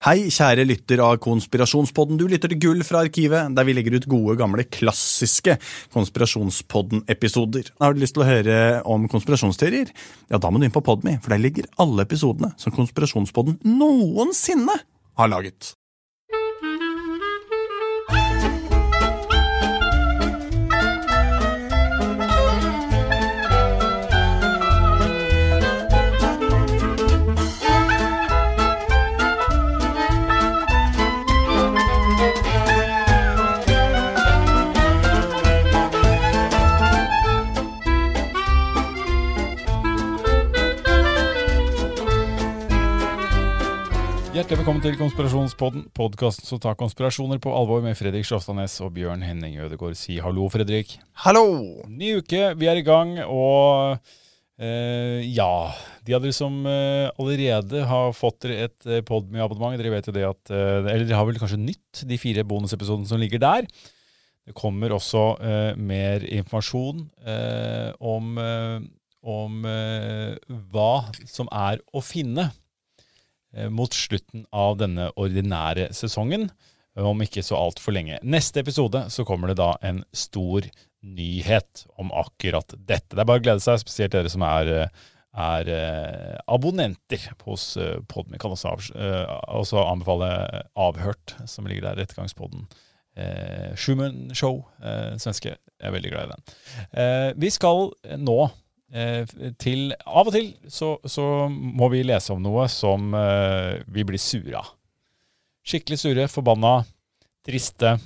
Hei, kjære lytter av Konspirasjonspodden. Du lytter til Gull fra arkivet, der vi legger ut gode, gamle, klassiske Konspirasjonspodden-episoder. Har du lyst til å høre om konspirasjonsteorier? Ja, da må du inn på Podme, for der ligger alle episodene som Konspirasjonspodden noensinne har laget. Hjertelig velkommen til Konspirasjonspodden, podcasten som tar konspirasjoner på alvor med Fredrik Sjåstadnes og Bjørn Henning Ødegård. Si hallo, Fredrik. Hallo! Ny uke, vi er i gang, og ja, de av dere som allerede har fått et Podme-abonnement, dere vet jo det at, eller dere har vel kanskje nytt de 4 bonusepisodene som ligger der. Det kommer også mer informasjon om hva som er å finne mot slutten av denne ordinære sesongen, om ikke så alt for lenge. Neste episode så kommer det da en stor nyhet om akkurat dette. Det er bare å glede seg, spesielt dere som er abonnenter hos Podme. Kan også anbefale Avhørt, som ligger der, Rettergangspodden. Schumann Show, svenske. Jeg er veldig glad i den. Vi skal nå av og til så må vi lese om noe som vi blir sure av. Skikkelig sure, forbanna, triste.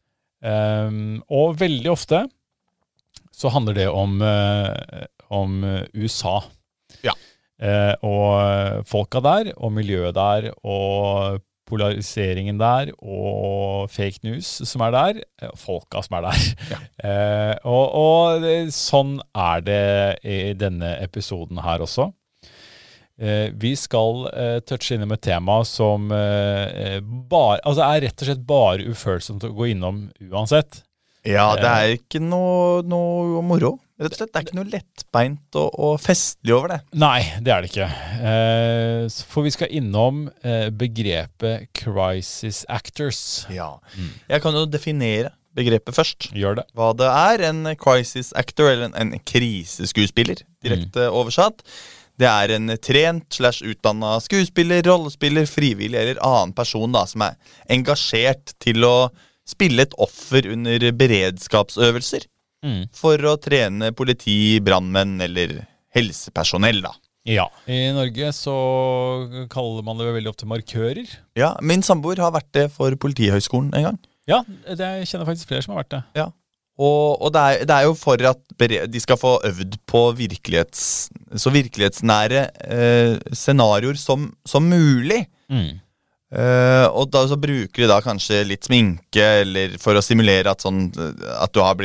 Og veldig ofte så handler det om USA. Ja. Og folka der, og miljøet der, og polariseringen der, og fake news som er der, folka som er der. Ja. Og sånn er det i denne episoden her også. Vi skal touche innom et tema som er rett og slett bare ufølsomt å gå innom uansett. Ja, det er ikke noe moro. Rett og slett, det er ikke noe lettbeint og festlig over det. Nei, det er det ikke. For vi skal innom begrepet crisis actors. Ja, jeg kan jo definere begrepet først. Gjør det. Hva det er, en crisis actor, eller en kriseskuespiller, direkte oversatt. Det er en trent/utdannet skuespiller, rollespiller, frivillig eller annen person da, som er engasjert til å spille et offer under beredskapsøvelser. For å trene politi, brandmenn eller helsepersonell da. Ja, i Norge så kaller man det veldig ofte markører. Ja, min samboer har vært det for Politihøgskolen en gang. Ja, jeg kjenner faktisk flere som har vært det. Ja, og det er jo for at de skal få øvd på så virkelighetsnære scenarioer som mulig. Og da så bruker de da kanskje litt sminke eller for å simulere at du har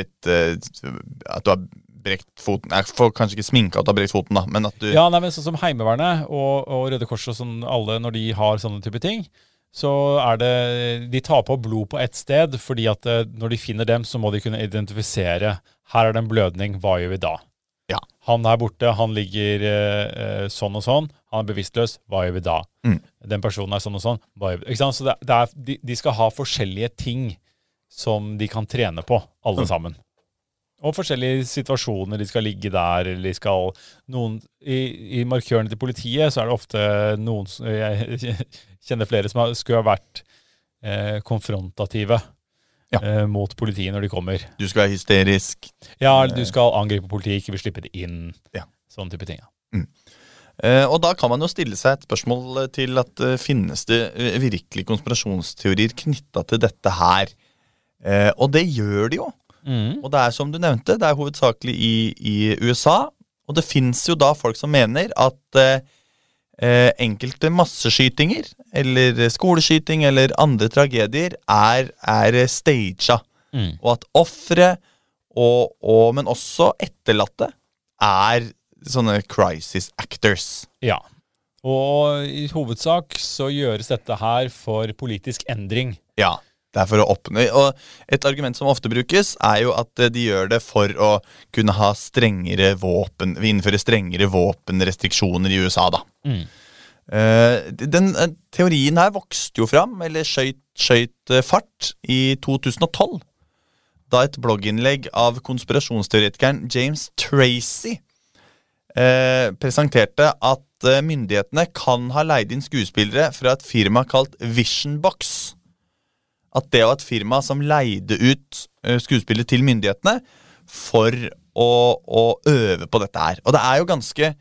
brekt foten. Jeg får kanskje ikke sminke at du har brekt foten da, men at du... Ja, nei, men sånn som Heimevernet og Røde Kors og sånn, alle når de har sånne type ting, så er det, de tar på blod på et sted, fordi at når de finner dem, så må de kunne identifisere, her er det en blødning, hva gjør vi da? Ja. Han er borte, han ligger sånn og sånn, han er bevisstløs, hva gjør vi da? Den personen er sånn og sånn, hva gjør vi? Ikke sant? Så de skal ha forskjellige ting som de kan trene på, alle sammen. Og forskjellige situasjoner, de skal ligge der, eller de skal i markørene til politiet, så er det ofte noen, jeg kjenner flere som skulle ha vært konfrontative. Ja. Mot politiet når de kommer. Du skal være hysterisk. Ja, du skal angripe politiet, ikke vil slippe det inn. Ja. Sånne type ting. Ja. Og da kan man jo stille seg et spørsmål til at finnes det virkelig konspirasjonsteorier knyttet til dette her? Og det gjør det jo. Og det er som du nevnte, det er hovedsakelig i USA, og det finnes jo da folk som mener at enkelte masseskytinger eller skoleskyting eller andre tragedier er staged, og at offre men også etterlatte er sånne crisis actors. Ja, og i hovedsak så gjøres dette her for politisk endring. Ja, det er for å oppnå, og et argument som ofte brukes er jo at de gjør det for å kunne ha innføre strengere våpenrestriksjoner i USA da. Den teorien her vokste jo fram, eller skjøt fart i 2012, da et blogginnlegg av konspirasjonsteoretikeren James Tracy presenterte at myndighetene kan ha leid inn skuespillere fra et firma kalt Visionbox. At det var et firma som leide ut skuespillere til myndighetene for å øve på dette her. Og det er jo ganske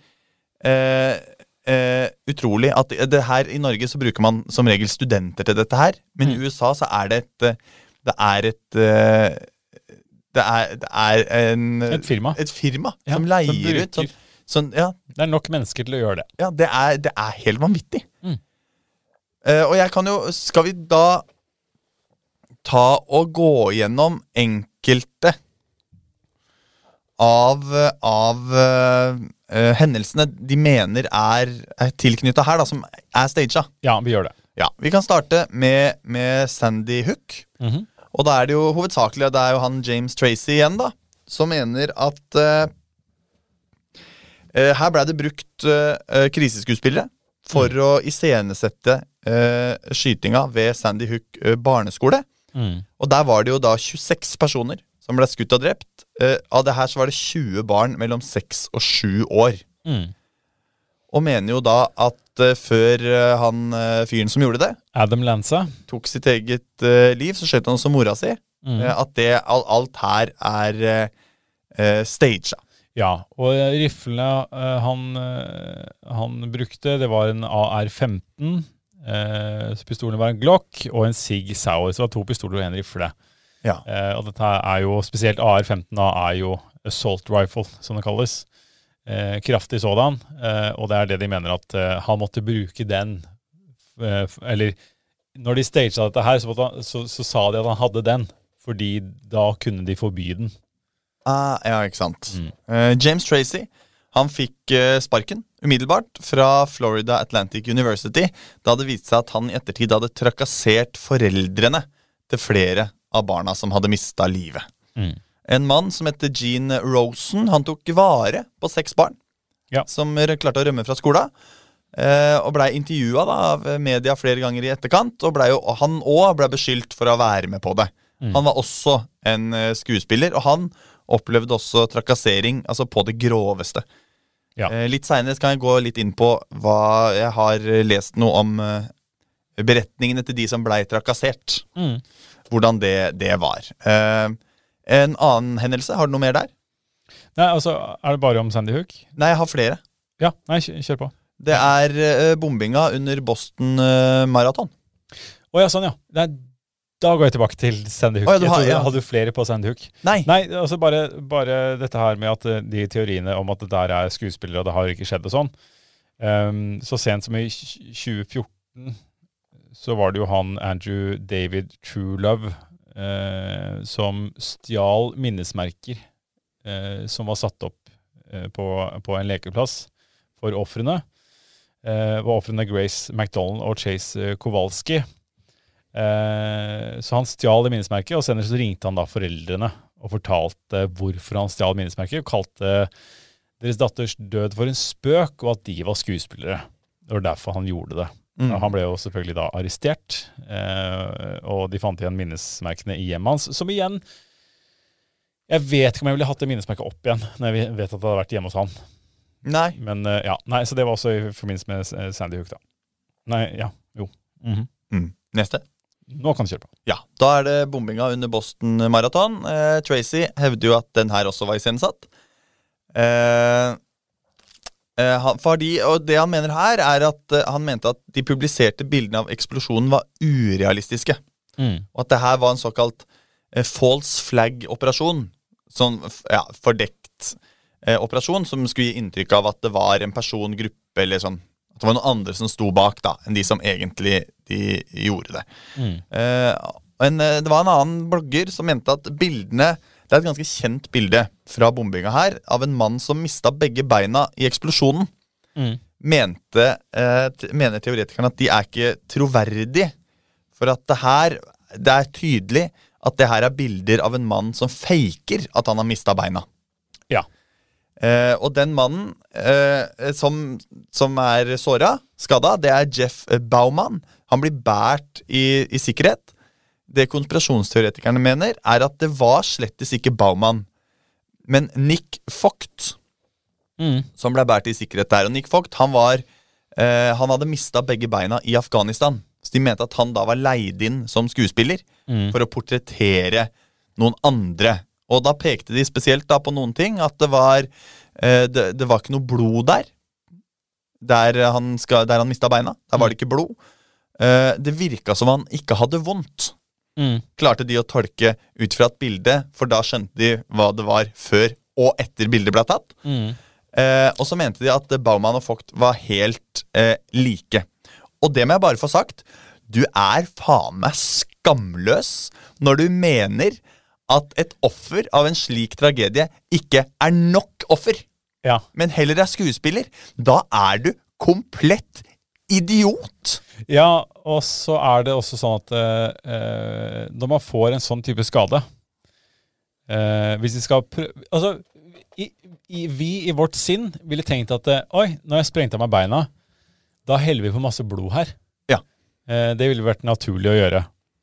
utrolig at det her i Norge så bruker man som regel studenter til dette her, men i USA så er det et firma, som leier ut sånn, ja. Det er nok mennesker til å gjøre det. Ja, det er helt vanvittig. Og jeg kan jo, skal vi da ta og gå gjennom enkelte av hendelsene de mener er tilknyttet her da, som er staged. Ja, vi gjør det. Ja, vi kan starte med Sandy Hook. Og da er det jo hovedsakelig, det er jo han James Tracy igjen da, som mener at her ble det brukt kriseskuespillere for å iscenesette skytinga ved Sandy Hook barneskole. Og der var det jo da 26 personer som ble skutt og drept. Av det her så var det 20 barn mellom 6 og 7 år. Og mener jo da at før han fyren som gjorde det, Adam Lanza, tok sitt eget liv, så skjøt han også mora si, at alt her er staged. Ja, og riflene han brukte, det var en AR-15, pistolen var en Glock, og en Sig Sauer, så det var 2 pistoler og en rifle. Ja. Og dette er jo, spesielt AR-15 da, er jo assault rifle, som det kalles. Kraftig sådan, og det er det de mener at han måtte bruke den, eller når de staged dette her, så sa de at han hadde den, fordi da kunne de forby den. Ja, ikke sant. James Tracy, han fikk sparken umiddelbart fra Florida Atlantic University, da det viste seg at han i ettertid hadde trakassert foreldrene til flere av barna som hadde mistet livet. En mann som heter Gene Rosen, han tok vare på 6 barn, som klarte å rømme fra skolen, og ble intervjuet da, av media flere ganger i etterkant, og han også ble beskyldt for å være med på det. Han var også en skuespiller, og han opplevde også trakassering, altså på det groveste. Litt senere skal jeg gå litt inn på hva jeg har lest noe om beretningene til de som ble trakassert. Hvordan det var. En annen hendelse, har du noe mer der? Nei, altså, er det bare om Sandy Hook? Nei, jeg har flere. Ja, nei, kjør på. Det er bombinga under Boston Marathon. Ja, sånn ja. Da går jeg tilbake til Sandy Hook. Hadde du flere på Sandy Hook? Nei, altså bare dette her med at de teoriene om at det der er skuespillere, og det har ikke skjedd og sånn. Så sent som i 2014 så var det jo han Andrew David Truelove som stjal minnesmerker som var satt opp på en lekeplass for offrene. Var offrene Grace McDonald og Chase Kowalski. Så han stjal det minnesmerket, og senere så ringte han da foreldrene og fortalte hvorfor han stjal minnesmerket, og kalte deres datters død for en spøk, og at de var skuespillere. Det var derfor han gjorde det. Han ble jo selvfølgelig da arrestert, og de fant igjen minnesmerkene i hjemmet hans, som igjen, jeg vet ikke om jeg ville hatt det minnesmerket opp igjen, når jeg vet at det hadde vært hjemme hos han. Nei. Men så det var også i forbindelse med Sandy Hook da. Neste. Nå kan du kjøre på. Ja, da er det bombinga under Boston Marathon. Tracy hevder jo at den her også var iscenesatt. Og det han mener her er at han mente at de publiserte bildene av eksplosjonen var urealistiske. Og at det her var en såkalt false flag-operasjon. Sånn, fordekt operasjon som skulle gi inntrykk av at det var en persongruppe eller sånn. At det var noen andre som sto bak da, enn de som egentlig de gjorde det. Det var en annen blogger som mente at bildene, det er et ganske kjent bilde fra bombinga her, av en mann som mistet begge beina i eksplosjonen. Mener teoretikerne at de er ikke troverdige, for at det er tydelig at det her er bilder av en mann som faker at han har mistet beina. Ja. Og den mannen som er skada, det er Jeff Baumann. Han blir båret i sikkerhet. Det konspirasjonsteoretikerne mener, er at det var slettes ikke Baumann, men Nick Vogt, som ble båret i sikkerhet der. Og Nick Vogt, han hadde mistet begge beina i Afghanistan. Så de mente at han da var leid inn som skuespiller for å portrettere noen andre. Og da pekte de spesielt da på noen ting, at det var ikke noe blod der han mistet beina. Der var det ikke blod. Det virket som han ikke hadde vondt. Klarte de å tolke ut fra et bilde, for da skjønte de hva det var før og etter bildet ble tatt. Og så mente de at Baumann og Vogt var helt like. Og det må jeg bare få sagt, du er faen meg skamløs når du mener at et offer av en slik tragedie ikke er nok offer, men heller er skuespiller. Da er du komplett idiot. Ja, og så er det også sånn at når man får en sånn type skade, hvis vi skal altså, vi i vårt sinn ville tenkt at oi, når jeg sprengte av meg beina, da heller vi på masse blod her. Ja. Det ville vært naturlig å gjøre.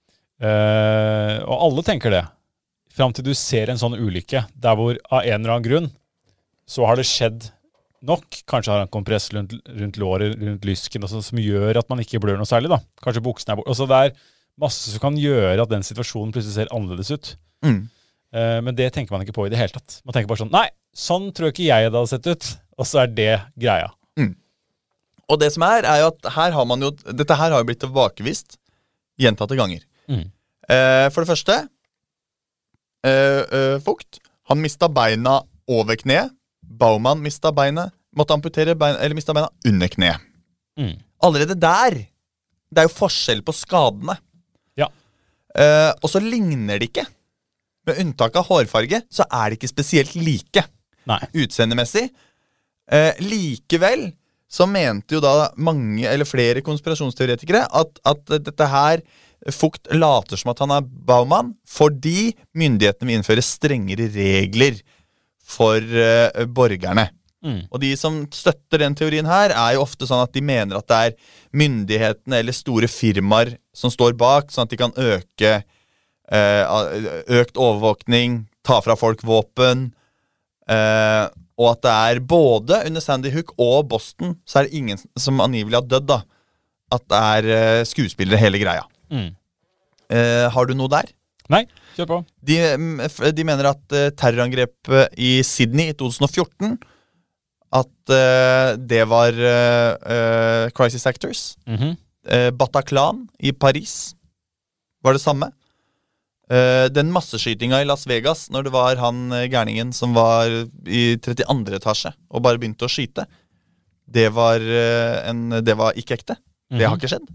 Og alle tenker det. Fram til du ser en sånn ulykke, der hvor av en eller annen grunn, så har det skjedd nok. Kanskje har han kompress rundt låret, rundt lysken, og sånt, som gjør at man ikke blør noe særlig. Da. Kanskje buksen er bort. Altså, det er masse som kan gjøre at den situasjonen plutselig ser annerledes ut. Men det tenker man ikke på i det hele tatt. Man tenker bare sånn, nei, sånn tror jeg ikke jeg det hadde sett ut. Og så er det greia. Og det som er jo at dette her har jo blitt tilbakevist gjentatte ganger. For det første, Vogt, han mistet beina over kne. Baumann mistet beina, måtte amputere beina, eller mistet beina under kne. Allerede der, det er jo forskjell på skadene. Ja. Og så ligner de ikke. Med unntak av hårfarge, så er de ikke spesielt like. Nei. Utseendemessig. Likevel så mente jo da mange, eller flere konspirasjonsteoretikere at dette her Vogt later som at han er Baumann, fordi myndighetene vil innføre strengere regler for borgerne. Og de som støtter den teorien her, er jo ofte sånn at de mener at det er myndighetene eller store firmaer som står bak, sånn at de kan økt overvåkning, ta fra folk våpen, og at det er både under Sandy Hook og Boston, så er det ingen som angivelig har dødd da, at det er skuespillere hele greia. Har du noe der? Nei, kjør på. De mener at terrorangrepet i Sydney i 2014, at det var Crisis Actors. Bataclan i Paris var det samme. Den masseskytinga i Las Vegas, når det var han gærningen som var i 32. etasje og bare begynte å skyte, det var ikke ekte. Det har ikke skjedd.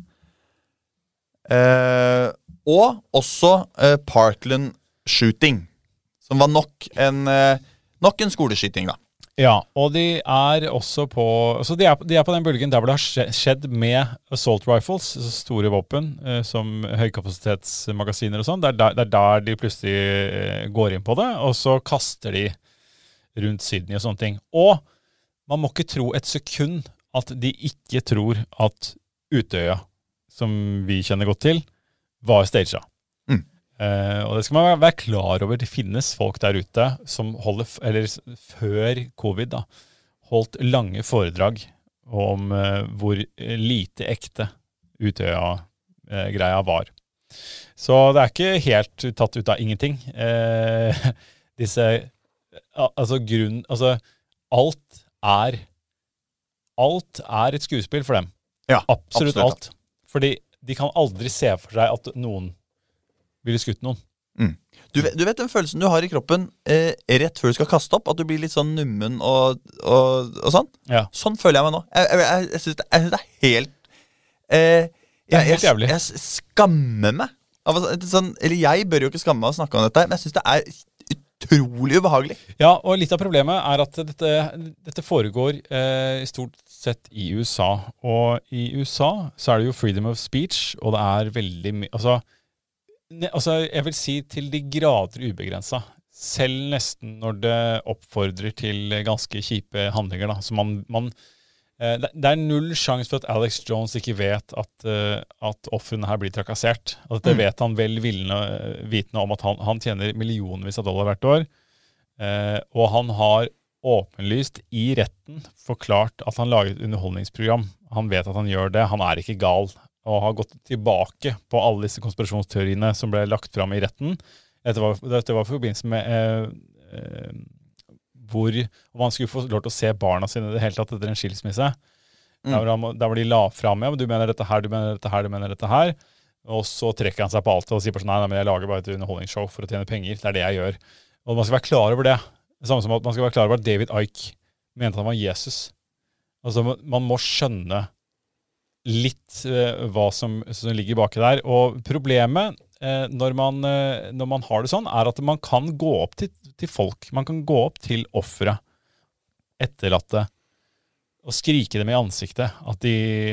Og også Parkland shooting, som var nok en skoleskyting da. Ja, og de er også på, så de er på den bølgen der hvor det har skjedd med assault rifles, store våpen, som høykapasitetsmagasiner og sånn. Det er der de plutselig går inn på det, og så kaster de rundt Sydney og sånne ting. Og man må ikke tro et sekund at de ikke tror at Utøya, som vi kjenner godt til, var staged. Og det skal man være klar over. Det finnes folk der ute som før covid da, holdt lange foredrag om hvor lite ekte Utøya-greia var. Så det er ikke helt tatt ut av ingenting. Alt er et skuespill for dem. Ja, absolutt alt. Fordi de kan aldri se for seg at noen ville skutt noen. Du vet den følelsen du har i kroppen rett før du skal kaste opp, at du blir litt sånn nummen og sånn? Ja. Sånn føler jeg meg nå. Jeg synes det er helt helt jævlig. Jeg skammer meg. Eller jeg bør jo ikke skamme meg å snakke om dette, men jeg synes det er utrolig ubehagelig. Ja, og litt av problemet er at dette foregår stort sett i USA. Og i USA så er det jo freedom of speech, og det er veldig mye... Altså, jeg vil si til de grader ubegrenset. selv nesten når det oppfordrer til ganske kjipe handlinger. Da. Så det null sjanse for at Alex Jones ikke vet at offrene her blir trakassert. At det vet han vel vitende om at han tjener millionvis av dollar hvert år. Og han har åpenlyst i retten forklart at han lager et underholdningsprogram. Han vet at han gjør det. Han ikke gal. Og har gått tilbake på alle disse konspirasjonsteoriene som ble lagt fram i retten. Dette var i forbindelse med hvor man skulle få lov til å se barna sine i det hele tatt etter en skilsmisse. Der hvor de la fram, ja, men du mener dette her, du mener dette her, du mener dette her. Og så trekker han seg på alt og sier bare sånn, nei, men jeg lager bare et underholdningsshow for å tjene penger. Det det jeg gjør. Og man skal være klar over det. Det samme som at man skal være klar over at David Icke mente han var Jesus. Altså, man må skjønne litt hva som ligger baki der. Og problemet når man har det sånn, at man kan gå opp til folk. Man kan gå opp til offere, etterlatte, og skrike dem i ansiktet at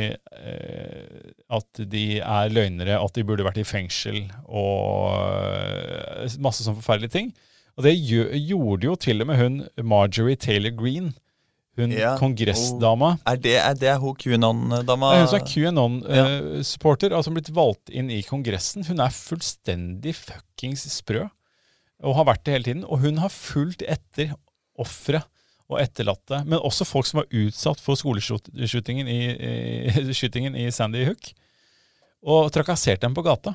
de løgnere, at de burde vært i fengsel, og masse sånne forferdelige ting. Og det gjorde jo til og med hun Marjorie Taylor Greene, hun kongressdama. Det hun QAnon-dama? Hun som QAnon-supporter, altså blitt valgt inn i kongressen. Hun fullstendig fuckings sprø, og har vært det hele tiden. Og hun har fulgt etter offre og etterlatte, men også folk som var utsatt for skoleskytingen i Sandy Hook, og trakassert dem på gata.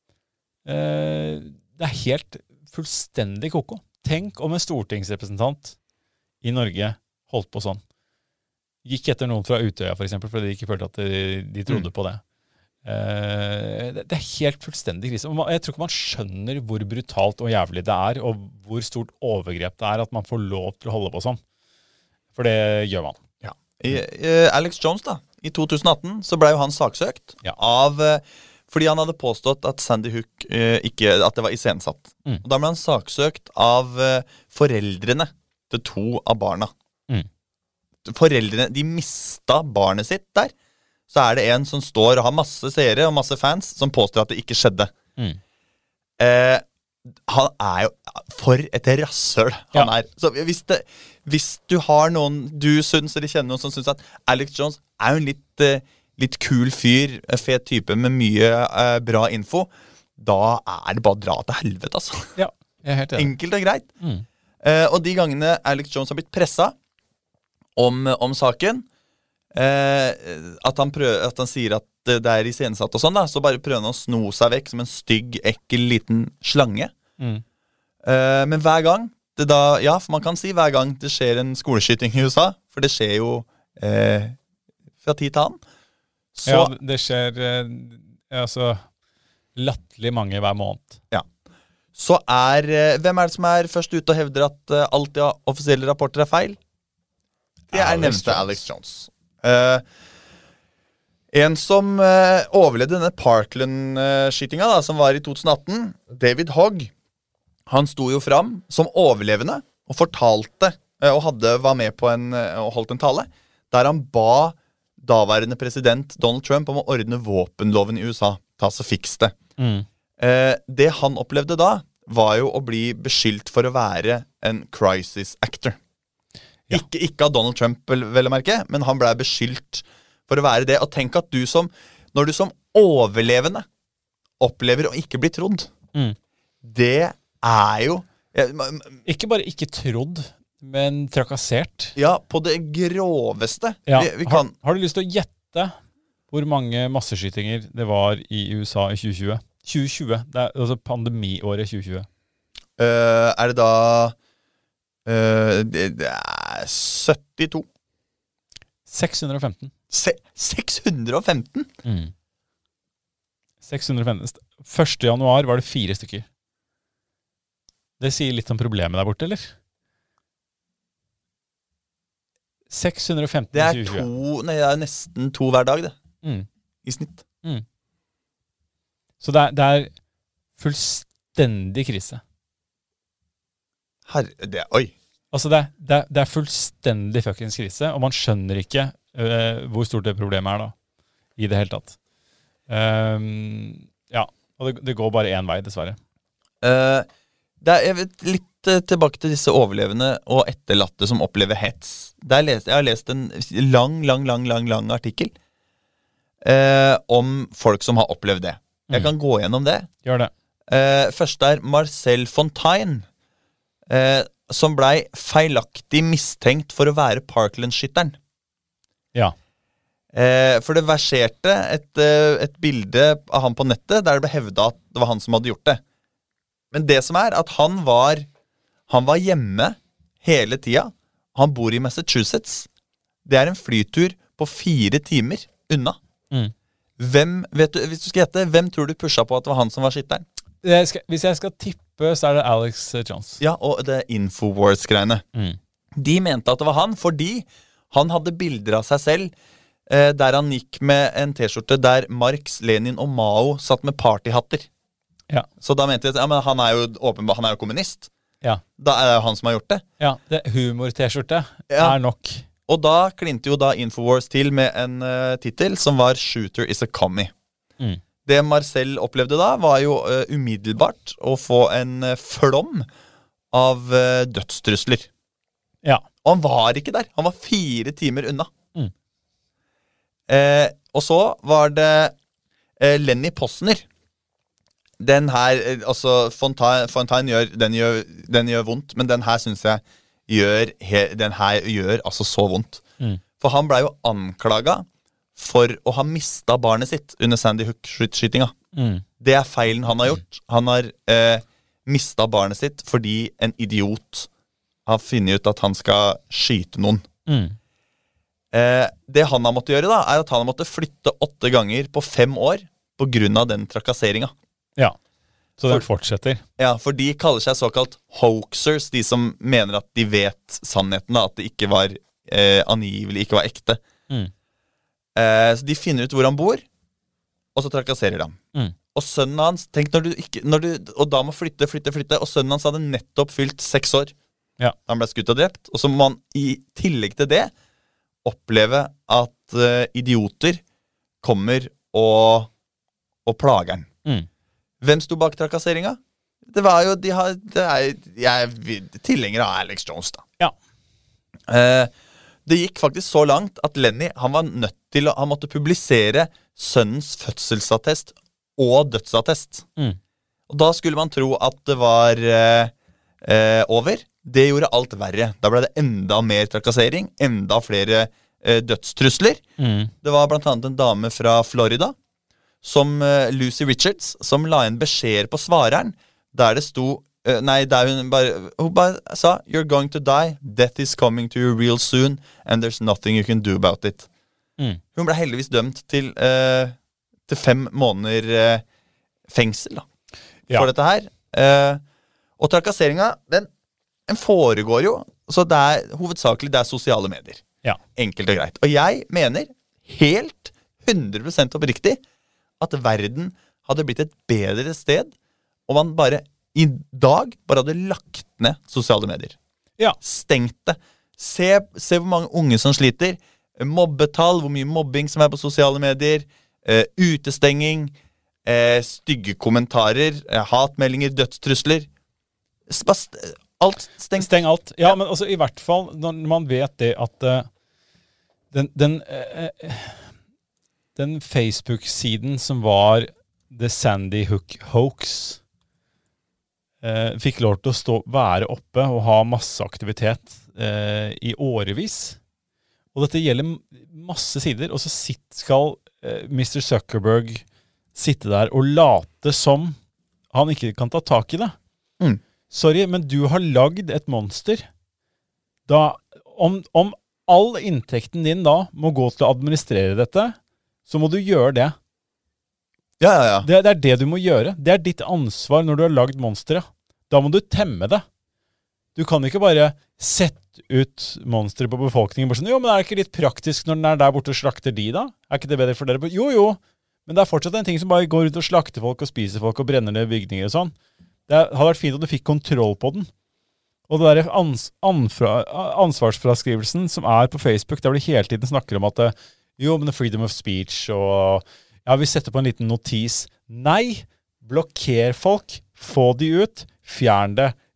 Det helt fullstendig koko. Tenk om en stortingsrepresentant i Norge holdt på sånn. Gikk etter noen fra Utøya, for eksempel, fordi de ikke følte at de trodde på det. Det helt fullstendig krise. Jeg tror ikke man skjønner hvor brutalt og jævlig det og hvor stort overgrep det at man får lov til å holde på sånn. For det gjør man. Ja. Alex Jones da, i 2018 så ble jo han saksøkt fordi han hadde påstått at Sandy Hook at det var iscenesatt. Og da ble han saksøkt av foreldrene til 2 av barna. Foreldrene, de mista barnet sitt der. Så det en som står og har masse seere og masse fans som påstår at det ikke skjedde. Han jo for et rassøl han Så hvis du har noen du synes eller kjenner noen som synes at Alex Jones jo en litt kul fyr, fet type med mye bra info, da det bare å dra til helvete, altså. Ja, jeg helt enig. Enkelt og greit. Og de gangene Alex Jones har blitt presset om saken, at han sier at det iscenesatt og sånn da, så bare prøver han å sno seg vekk som en stygg, ekkel liten slange. Men hver gang for man kan si hver gang det skjer en skoleskyting i USA, for det skjer jo fra tid til annen. Ja, det skjer latterlig mange hver måned. Ja. Så hvem det som først ute og hevder at alt de offisielle rapporter feil? Det nevnte Alex Jones. En som overlevde denne Parkland-skytinga som var i 2018, David Hogg, han sto jo fram som overlevende og fortalte, og var med på og holdt en tale, der han ba daværende president Donald Trump om å ordne våpenloven i USA. Ta så fiks det. Det han opplevde da, var jo å bli beskyldt for å være en crisis actor. Ja. Ikke av Donald Trump, vel å merke, men han ble beskyldt for å være det. Og tenk at når du som overlevende opplever å ikke bli trodd, det jo ikke bare ikke trodd, men trakassert. Ja, på det groveste. Ja. Har du lyst til å gjette hvor mange masseskytinger det var i USA i 2020? 2020, det altså pandemiåret 2020. Det da det 72. 615. 615? 615. 1. januar var det 4 stykker. Det sier litt om problemet der borte, eller? 615 det 2020. Det nesten 2 hver dag, det. I snitt. Så det fullstendig krise. Oi. Altså det fullstendig fuckings krise, og man skjønner ikke hvor stort det problemet da, i det hele tatt. Ja, og det går bare en vei, dessverre. Det litt tilbake til disse overlevende og etterlatte som opplever hets. Jeg har lest en lang artikkel om folk som har opplevd det. Jeg kan gå gjennom det. Gjør det. Først Marcel Fontaine, som ble feilaktig mistenkt for å være Parkland-skytteren. Ja. For det verserte et bilde av han på nettet der det ble hevdet at det var han som hadde gjort det. Men det som at han var hjemme hele tida. Han bor i Massachusetts. Det en flytur på 4 timer unna. Vet du, hvis du skal gjette, hvem tror du pusha på at det var han som var skytteren? Hvis jeg skal tippe, så det Alex Jones. Ja, og det Infowars-greiene. De mente at det var han, fordi han hadde bilder av seg selv der han gikk med en t-skjorte der Marx, Lenin og Mao satt med partyhatter. Ja. Så da mente jeg at men han jo åpenbart, han jo kommunist. Ja. Da det jo han som har gjort det. Ja, det humor-t-skjorte nok. Og da klinte jo da Infowars til med en titel som var Shooter is a commie. Det Marcel opplevde da var jo umiddelbart å få en flom av dødstrusler. Ja. Og han var ikke der. Han var 4 timer unna. Og så var det Lenny Posner. Den her, altså Fontaine gjør vondt, men den her synes jeg gjør altså så vondt. For han ble jo anklaget for å ha mistet barnet sitt under Sandy Hook-skytinga. Det feilen han har gjort. Han har mistet barnet sitt fordi en idiot har funnet ut at han skal skyte noen. Det han har måttet gjøre da, at han har måttet flytte 8 ganger på 5 år på grunn av den trakasseringa. Ja, så det fortsetter. Ja, for de kaller seg såkalt hoaxers, de som mener at de vet sannheten da, at det ikke var angivelig, ikke var ekte. Så de finner ut hvor han bor, og så trakasserer de ham. Og sønnen hans, tenk og da må flytte, og sønnen hans hadde nettopp fylt 6 år. Ja. Han ble skutt og drept, og så må man i tillegg til det oppleve at idioter kommer og plager han. Hvem sto bak trakasseringa? Det var jo jeg er tilhenger av Alex Jones da. Ja. Det gikk faktisk så langt at Lenny, han var nødt til han måtte publisere sønnens fødselsattest og dødsattest. Og da skulle man tro at det var over. Det gjorde alt verre. Da ble det enda mer trakassering, enda flere dødstrusler. Det var blant annet en dame fra Florida, som Lucy Richards, som la en beskjed på svareren, der det sto, der hun bare sa, "You're going to die, death is coming to you real soon, and there's nothing you can do about it." Hun ble heldigvis dømt til 5 måneder fengsel da, for dette her. Og trakasseringa, den foregår jo, så hovedsakelig det sosiale medier. Ja. Enkelt og greit. Og jeg mener helt 100% oppriktig at verden hadde blitt et bedre sted om man bare i dag bare hadde lagt ned sosiale medier. Ja. Stengt det. Se hvor mange unge som sliter. Mobbetall, hvor mye mobbing som på sosiale medier. Utestenging. Stygge kommentarer. Hatmeldinger, dødstrusler. Alt stengt. Steng alt. Ja, men altså, i hvert fall når man vet det at den Facebook-siden som var The Sandy Hook Hoax fikk lov til å være oppe og ha masse aktivitet i årevis. Og dette gjelder masse sider, og så skal Mr. Zuckerberg sitte der og late som han ikke kan ta tak i det. Sorry, men du har lagd et monster. Da, om all inntekten din da må gå til å administrere dette, så må du gjøre det. Ja. Det det du må gjøre. Det ditt ansvar når du har lagd monsteret. Da må du temme det. Du kan ikke bare sette ut monsteret på befolkningen. Bare sånn, jo, men det ikke litt praktisk når den der borte og slakter de da? Ikke det bedre for dere? Jo, men det fortsatt en ting som bare går ut og slakter folk og spiser folk og brenner ned bygninger og sånn. Det hadde vært fint at du fikk kontroll på den. Og det der ansvarsfraskrivelsen som på Facebook, der de hele tiden snakker om at jo, men det freedom of speech, og ja, vi setter på en liten notis. Nei, blokker folk, få de ut, fjern det,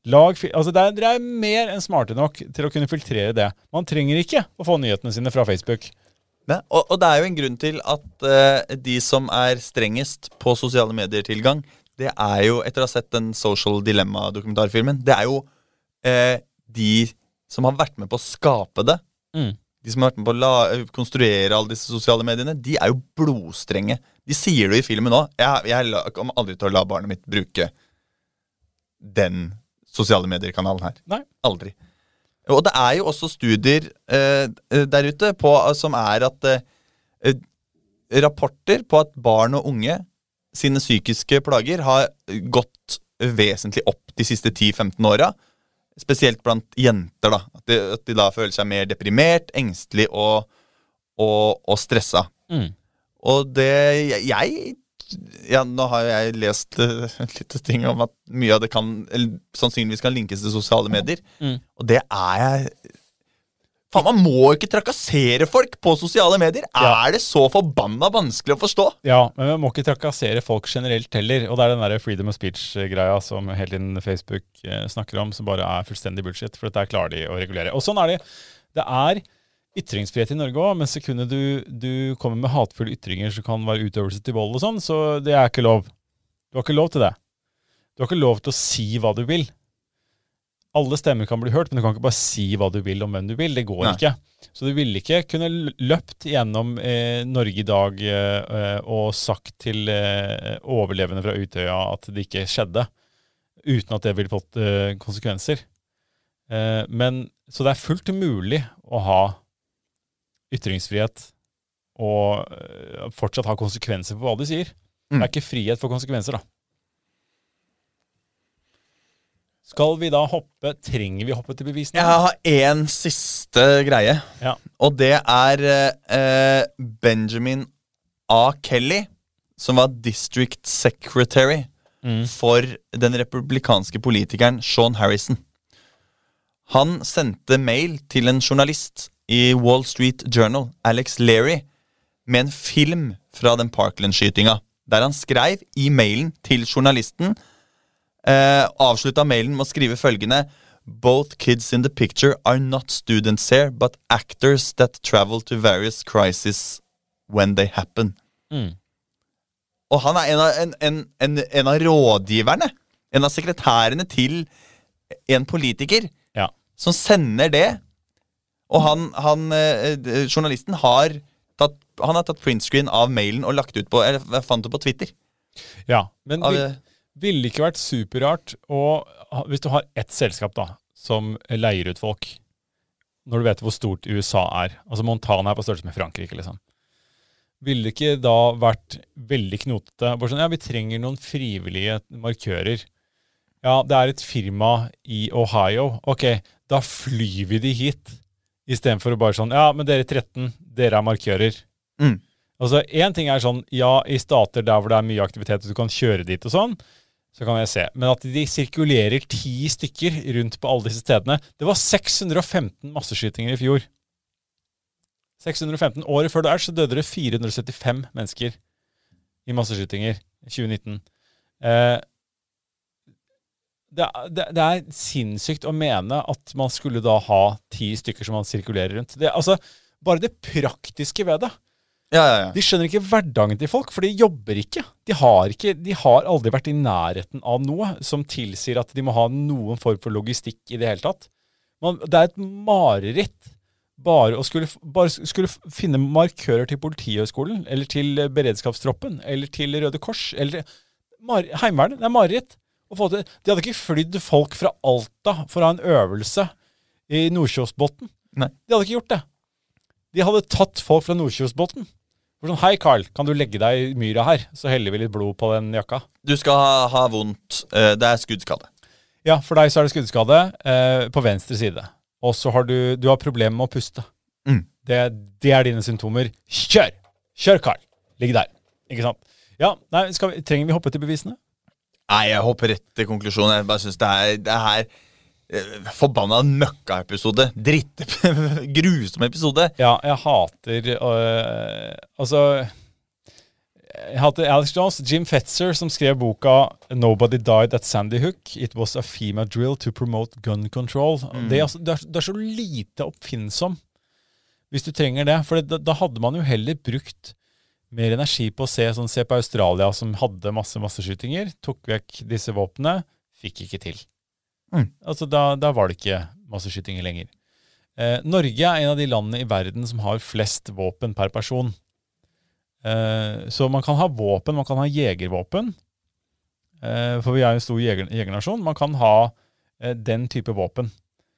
Altså dere mer enn smarte nok til å kunne filtrere det. Man trenger ikke å få nyhetene sine fra Facebook. Ja, og det jo en grunn til at de som strengest på sosiale medier-tilgang, det jo, etter å ha sett den Social Dilemma-dokumentarfilmen, det jo de som har vært med på å skape det. De som har vært med på å konstruere alle disse sosiale mediene, de jo blodstrenge. De sier det i filmen også. Jeg kommer aldri til å la barnet mitt bruke den sosiale medier-kanalen her. Nei. Aldri. Og det jo også studier der ute på, som at rapporter på at barn og unge sine psykiske plager har gått vesentlig opp de siste 10-15 åra. Spesielt blant jenter, da. At de da føler seg mer deprimert, engstelig og stressa. Og det nå har jeg lest litt ting om at mye av det sannsynligvis kan linkes til sosiale medier. Og det jeg faen, man må ikke trakassere folk på sosiale medier. Det så forbanna vanskelig å forstå? Ja, men man må ikke trakassere folk generelt heller. Og det den der freedom of speech-greia som hele tiden Facebook snakker om, som bare fullstendig bullshit, for dette klarer de å regulere. Og sånn det. Det ytringsfrihet i Norge også, men sekundet du kommer med hatefulle ytringer som kan være utøvelse til vold og sånn, så det ikke lov. Du har ikke lov til det. Du har ikke lov til å si hva du vil. Alle stemmer kan bli hørt, men du kan ikke bare si hva du vil om hvem du vil. Det går ikke. Så du ville ikke kunne løpt gjennom Norge i dag og sagt til overlevende fra Utøya at det ikke skjedde, uten at det ville fått konsekvenser. Så det fullt mulig å ha ytringsfrihet og fortsatt ha konsekvenser for hva du sier. Det ikke frihet for konsekvenser, da. Skal vi da trenger vi hoppe til bevisene? Jeg har en siste greie, og det Benjamin A. Kelly, som var district secretary for den republikanske politikeren Sean Harrison. Han sendte mail til en journalist i Wall Street Journal, Alex Leary, med en film fra den Parkland-skytinga, der han skrev i mailen til journalisten, avsluttet mailen med å skrive følgende: Both kids in the picture are not students here, but actors that travel to various crises when they happen. Og han en av rådgiverne, en av sekretærene til en politiker, som sender det. Og journalisten har tatt printscreen av mailen og lagt ut på, jeg fant det på Twitter. Ja, men ville ikke vært superrart, og hvis du har ett selskap da, som leier ut folk, når du vet hvor stort USA altså Montana på størrelse med Frankrike, liksom. Ville ikke da vært veldig knotete? Bare sånn, vi trenger noen frivillige markører. Ja, det et firma i Ohio. Ok, da flyr vi de hit, i stedet for å bare sånn, men dere 13, dere markører. Altså, en ting sånn, i stater der hvor det mye aktivitet, og du kan kjøre dit og sånn, så kan jeg se. Men at de sirkulerer 10 stykker rundt på alle disse stedene. Det var 615 masseskytinger i fjor. 615. Året før det så døde det 475 mennesker i masseskytinger i 2019. Det sinnssykt å mene at man skulle da ha 10 stykker som man sirkulerer rundt. Altså, bare det praktiske ved det. De skjønner ikke hverdagen til folk, for de jobber ikke. De har aldri vært i nærheten av noe som tilsier at de må ha noen form for logistikk i det hele tatt. Det et mareritt bare å skulle finne markører til Politihøgskolen, eller til beredskapstroppen, eller til Røde Kors, eller Heimevernet. Det mareritt. De hadde ikke flydd folk fra Alta for å ha en øvelse i Nordkjosbotn. De hadde ikke gjort det. De hadde tatt folk fra Nordkjosbotn. Sånn, hei Karl, kan du legge deg i myra her? Så heller vi litt blod på den jakka. Du skal ha vondt. Det skuddskade. Ja, for deg så det skuddskade på venstre side. Og så har du har problemer med å puste. Det dine symptomer. Kjør Karl. Ligg der. Ikke sant? Ja, nei, trenger vi hoppe til bevisene? Nei, jeg hopper rett til konklusjonen. Jeg bare synes det her forbanna møkka-episode. Grusom episode. Ja, jeg hater altså jeg hadde Alex Jones, Jim Fetzer, som skrev boka Nobody Died at Sandy Hook. It was a FEMA drill to promote gun control. Det er så lite oppfinnsom hvis du trenger det. For da hadde man jo heller brukt mer energi på å se på Australia, som hadde masseskytinger, tok vekk disse våpnene, fikk ikke til. Altså da var det ikke masseskytinger lenger. Norge er en av de landene i verden som har flest våpen per person. Så man kan ha våpen, man kan ha jegervåpen, for vi er en stor jegernasjon. Man kan ha den type våpen,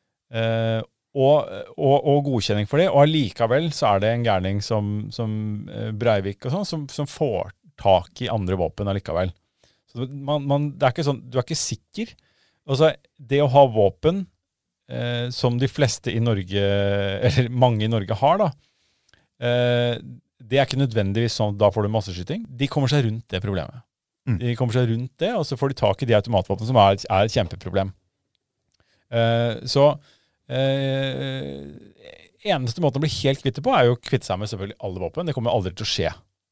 og godkjenning for det, og allikevel så er det en gærning som Breivik og sånn, som får tak i andre våpen allikevel. Så det er ikke sånn, du er ikke sikker. Altså, det å ha våpen som de fleste i Norge, eller mange i Norge har da, det er ikke nødvendigvis sånn at da får du masseskyting. De kommer seg rundt det problemet. De kommer seg rundt det, og så får de tak i de automatvåpene som er et kjempeproblem. Så eneste måten å bli helt kvitt det på er jo å kvitte seg med selvfølgelig alle våpen. Det kommer aldri til å skje.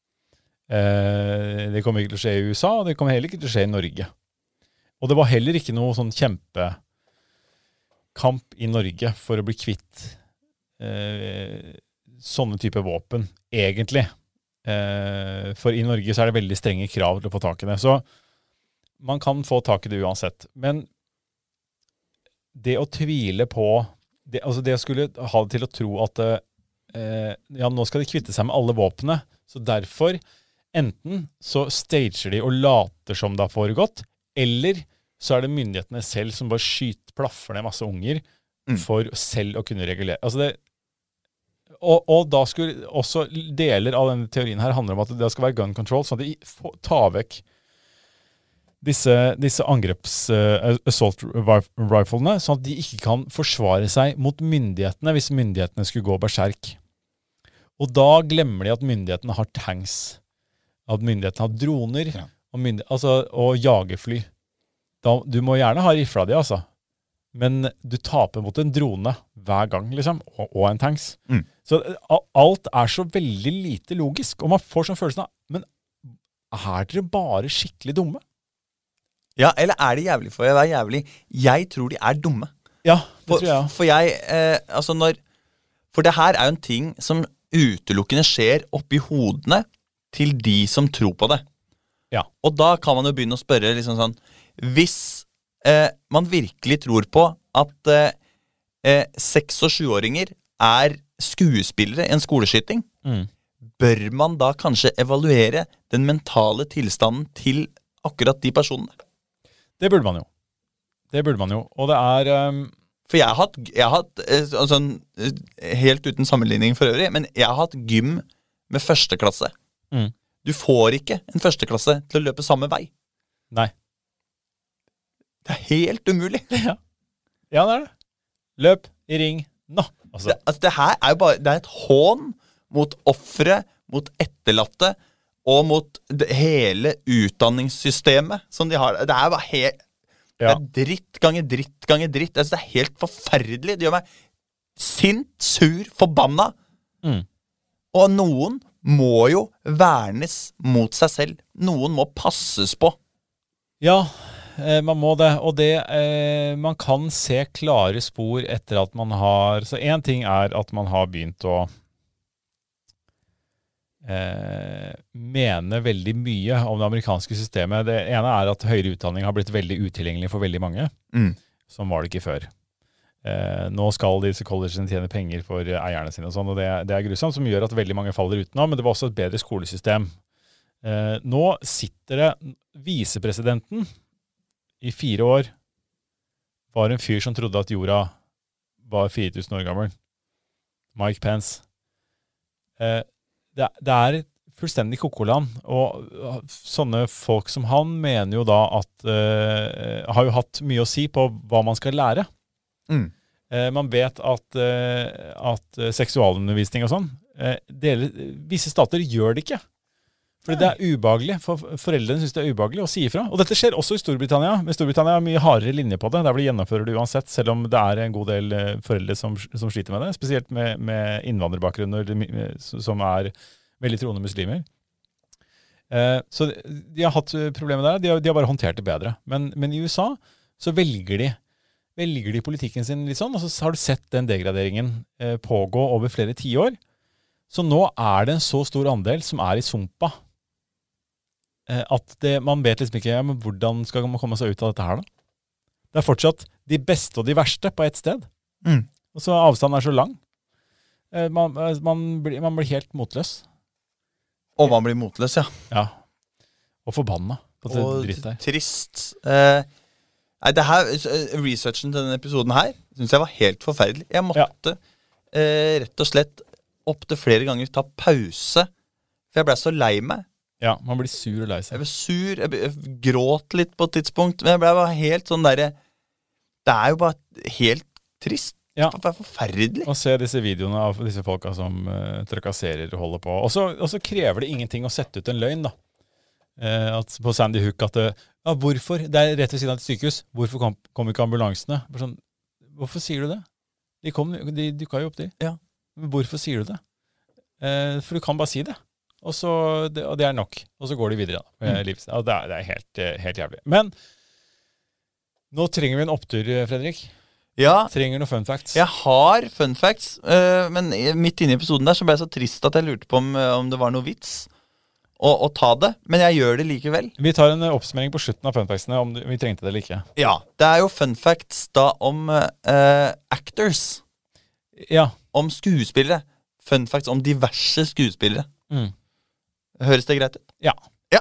Det kommer ikke til å skje i USA, og det kommer heller ikke til å skje i Norge. Og det var heller ikke noe sånn kjempekamp i Norge for å bli kvitt sånne type våpen, egentlig. For i Norge så er det veldig strenge krav til å få tak i det. Så man kan få tak i det uansett. Men det å tvile på, det å skulle ha det til å tro at nå skal de kvitte seg med alle våpnene, så derfor enten så stager de og later som det har foregått, eller så er det myndighetene selv som bare plaffer ned masse unger for selv å kunne regulere. Altså og da skulle også deler av denne teorien her handle om at det skal være gun control, sånn at de tar vekk disse assault riflene, sånn at de ikke kan forsvare seg mot myndighetene hvis myndighetene skulle gå berserk. Og da glemmer de at myndighetene har tanks, at myndighetene har droner, og jagerfly. Du må gjerne ha rifla di, altså. Men du taper mot en drone hver gang, liksom, og en tanks. Så alt er så veldig lite logisk, og man får sånn følelsen av, men er dere bare skikkelig dumme? Ja, eller er de jævlig for å være jævlig? Jeg tror de er dumme. Ja, det tror jeg. For det her er jo en ting som utelukkende skjer oppi hodene til de som tror på det. Ja. Og da kan man jo begynne å spørre liksom sånn, hvis man virkelig tror på at 6- og 7-åringer er skuespillere i en skoleskyting, bør man da kanskje evaluere den mentale tilstanden til akkurat de personene? Det burde man jo. Og det er For jeg har hatt sånn, helt uten sammenligning for øvrig, men jeg har hatt gym med førsteklasse. Du får ikke en førsteklasse til å løpe samme vei. Nei. Det er helt umulig. Ja, det er det. Løp i ring nå. Det her er jo bare, det er et hån mot offere, mot etterlatte, og mot hele utdanningssystemet som de har. Det er bare helt, det er dritt ganger dritt ganger dritt. Det er helt forferdelig. Det gjør meg sint, sur, forbanna. Og noen må jo vernes mot seg selv. Noen må passes på. Ja, man må det, og man kan se klare spor etter at man har, så en ting er at man har begynt å mene veldig mye om det amerikanske systemet. Det ene er at høyere utdanning har blitt veldig utilgjengelig for veldig mange, som var det ikke før. Nå skal disse collegene tjene penger for eierne sine og sånn, og det er grusomt, som gjør at veldig mange faller utenom, men det var også et bedre skolesystem. Nå sitter det visepresidenten i 4 år var en fyr som trodde at jorda var 4000 år gammel. Mike Pence. Det er et fullstendig kokoland, og sånne folk som han mener jo da at har jo hatt mye å si på hva man skal lære. Man vet at seksualundervisning og sånn, visse stater gjør det ikke. Fordi det er ubehagelig, for foreldrene synes det er ubehagelig å si ifra. Og dette skjer også i Storbritannia, men Storbritannia har mye hardere linje på det. Der blir gjennomfører det uansett, selv om det er en god del foreldre som sliter med det, spesielt med innvandrerbakgrunner som er veldig troende muslimer. Så de har hatt problemer der, de har bare håndtert det bedre. Men i USA så velger de politikken sin litt sånn, og så har du sett den degraderingen pågå over flere tiår. Så nå det en så stor andel som i sumpa, at man vet liksom ikke, men hvordan skal man komme seg ut av dette her da? Det fortsatt de beste og de verste på ett sted. Og så avstanden så lang. Man blir helt motløs. Og man blir motløs, ja. Ja. Og forbanna på det dritt der. Trist. Nei, researchen til denne episoden her synes jeg var helt forferdelig. Jeg måtte rett og slett opp til flere ganger ta pause, for jeg ble så lei meg. Ja, man blir sur og lei seg. Jeg ble sur, jeg gråt litt på et tidspunkt, men jeg ble bare helt sånn der. Det jo bare helt trist. Ja. Det var forferdelig. Å se disse videoene av disse folka som trakasserer og holder på. Og så krever det ingenting å sette ut en løgn da. At på Sandy Hook at hvorfor, det rett ved siden av et sykehus, hvorfor kom ikke ambulansene? Sånn, hvorfor sier du det? De dukket jo opp de. Ja. Men hvorfor sier du det? For du kan bare si det. Og det nok. Og så går de videre da, med livet. Og det helt jævlig. Men nå trenger vi en opptur, Fredrik. Ja. Trenger noen fun facts. Jeg har fun facts, men midt inne i episoden der så ble jeg så trist at jeg lurte på om det var noe vits å ta det, men jeg gjør det likevel. Vi tar en oppsummering på slutten av fun factsene, om vi trengte det eller ikke. Ja, det jo fun facts da om actors. Ja. Om skuespillere. Fun facts om diverse skuespillere. Høres det greit ut? Ja. Ja.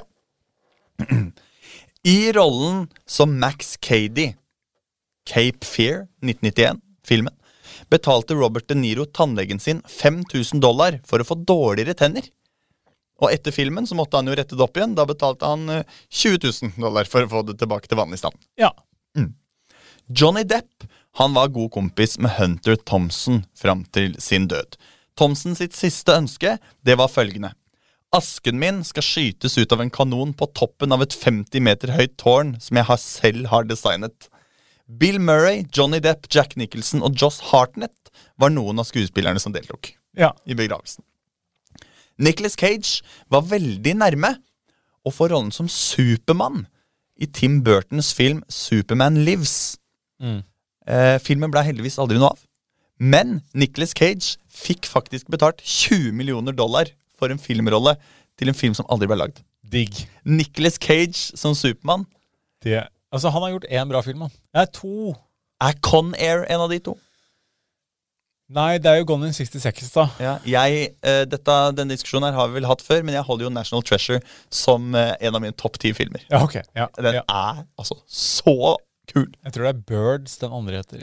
I rollen som Max Cady, Cape Fear, 1991, filmen, betalte Robert De Niro tannlegen sin $5,000 for å få dårligere tenner. Og etter filmen så måtte han jo rette det opp igjen. Da betalte han $20,000 for å få det tilbake til vanlig stand. Ja. Johnny Depp, han var god kompis med Hunter Thompson frem til sin død. Thompson sitt siste ønske, det var følgende. Asken min skal skytes ut av en kanon på toppen av et 50 meter høyt tårn som jeg selv har designet. Bill Murray, Johnny Depp, Jack Nicholson og Josh Hartnett var noen av skuespillerne som deltok i begravelsen. Nicolas Cage var veldig nærme å få rollen som Superman i Tim Burtons film Superman Lives. Filmen ble heldigvis aldri noe av. Men Nicolas Cage fikk faktisk betalt $20 millioner for en filmrolle til en film som aldri ble lagd. Digg. Nicolas Cage som Superman. Altså, han har gjort en bra film. Det 2. Con Air en av de 2? Nei, det jo Gone in 60 Seconds da. Ja, denne diskusjonen her har vi vel hatt før, men jeg holder jo National Treasure som en av mine topp 10 filmer. Ja, ok. Ja, den altså så kul. Jeg tror det Birds den andre heter.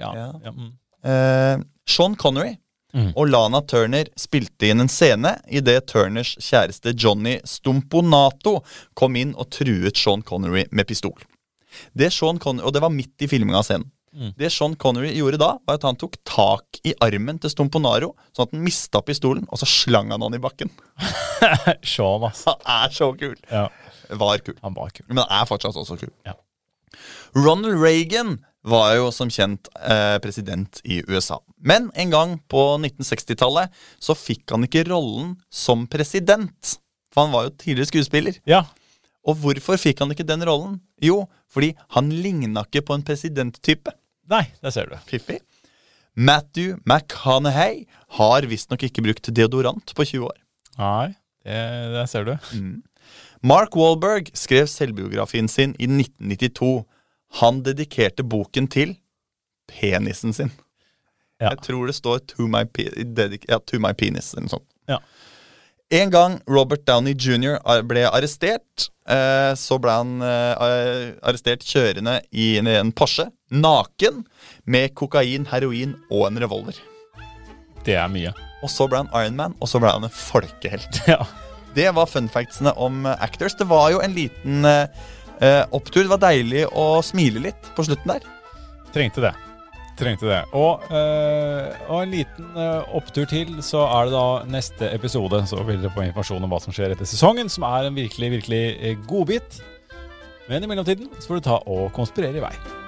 Sean Connery og Lana Turner spilte inn en scene i det Turners kjæreste Johnny Stomponato kom inn og truet Sean Connery med pistol. Og det var midt i filmingen av scenen. Det Sean Connery gjorde da, var at han tok tak i armen til Stomponaro, sånn at han mistet pistolen, og så slang han i bakken. Sean, ass. Han så kul. Ja. Var kul. Han var kul. Men han fortsatt også kul. Ja. Ronald Reagan var jo som kjent president i USA. Men en gang på 1960-tallet så fikk han ikke rollen som president. For han var jo tidligere skuespiller. Ja. Og hvorfor fikk han ikke den rollen? Jo, fordi han lignet ikke på en presidenttype. Nei, det ser du. Fiffig. Matthew McConaughey har visst nok ikke brukt deodorant på 20 år. Nei, det ser du. Mark Wahlberg skrev selvbiografien sin i 1992. Han dedikerte boken til penisen sin. Ja. Jeg tror det står to my penis eller noe sånt. Ja. En gang Robert Downey Jr. ble arrestert, så ble han arrestert kjørende i en Porsche, naken, med kokain, heroin og en revolver. Det mye. Og så ble han Iron Man, og så ble han en folkehelt. Ja. Det var fun factsene om actors. Det var jo en liten opptur. Det var deilig å smile litt på slutten der. Trengte det. Og en liten opptur til, så det da neste episode, så vil dere få informasjon om hva som skjer etter sesongen, som en virkelig, virkelig godbit. Men i mellomtiden så får du ta og konspirere i vei.